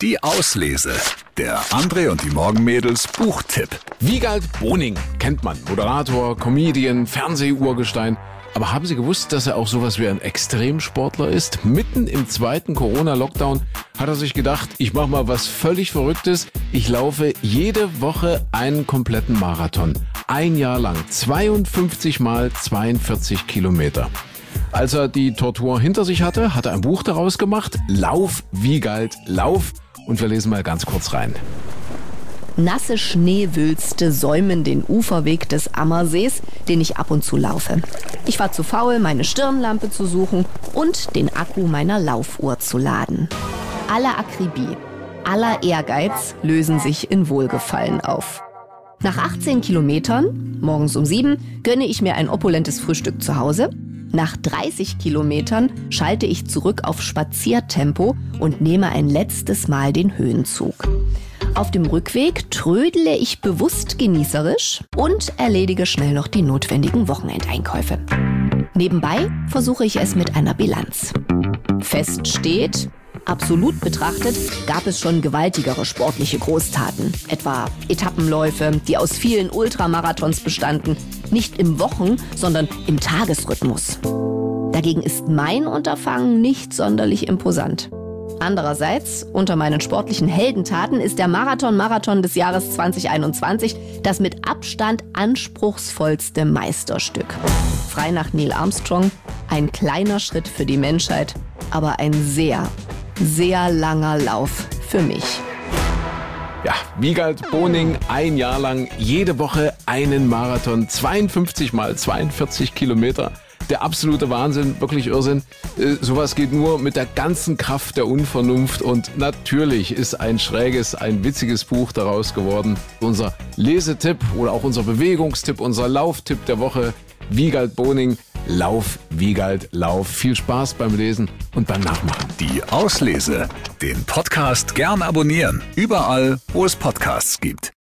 Die Auslese. Der André und die Morgenmädels Buchtipp. Wiegald Boning kennt man. Moderator, Comedian, Fernsehurgestein. Aber haben Sie gewusst, dass er auch sowas wie ein Extremsportler ist? Mitten im zweiten Corona-Lockdown hat er sich gedacht, ich mache mal was völlig Verrücktes. Ich laufe jede Woche einen kompletten Marathon. Ein Jahr lang. 52 mal 42 Kilometer. Als er die Tortur hinter sich hatte, hat er ein Buch daraus gemacht. Lauf, Wiegald, lauf. Und wir lesen mal ganz kurz rein. Nasse Schneewülste säumen den Uferweg des Ammersees, den ich ab und zu laufe. Ich war zu faul, meine Stirnlampe zu suchen und den Akku meiner Laufuhr zu laden. Aller Akribie, aller Ehrgeiz lösen sich in Wohlgefallen auf. Nach 18 Kilometern, morgens um 7, gönne ich mir ein opulentes Frühstück zu Hause. Nach 30 Kilometern schalte ich zurück auf Spaziertempo und nehme ein letztes Mal den Höhenzug. Auf dem Rückweg trödele ich bewusst genießerisch und erledige schnell noch die notwendigen Wochenendeinkäufe. Nebenbei versuche ich es mit einer Bilanz. Fest steht, absolut betrachtet gab es schon gewaltigere sportliche Großtaten. Etwa Etappenläufe, die aus vielen Ultramarathons bestanden. Nicht im Wochen-, sondern im Tagesrhythmus. Dagegen ist mein Unterfangen nicht sonderlich imposant. Andererseits, unter meinen sportlichen Heldentaten ist der Marathon des Jahres 2021 das mit Abstand anspruchsvollste Meisterstück. Frei nach Neil Armstrong, ein kleiner Schritt für die Menschheit, aber ein sehr, sehr langer Lauf für mich. Ja, Wiegald Boning, ein Jahr lang, jede Woche einen Marathon, 52 mal 42 Kilometer. Der absolute Wahnsinn, wirklich Irrsinn. Sowas geht nur mit der ganzen Kraft der Unvernunft und natürlich ist ein schräges, ein witziges Buch daraus geworden. Unser Lesetipp oder auch unser Bewegungstipp, unser Lauftipp der Woche, Wiegald Boning, Lauf, Wiegald, Lauf. Viel Spaß beim Lesen und beim Nachmachen. Die Auslese. Den Podcast gern abonnieren. Überall, wo es Podcasts gibt.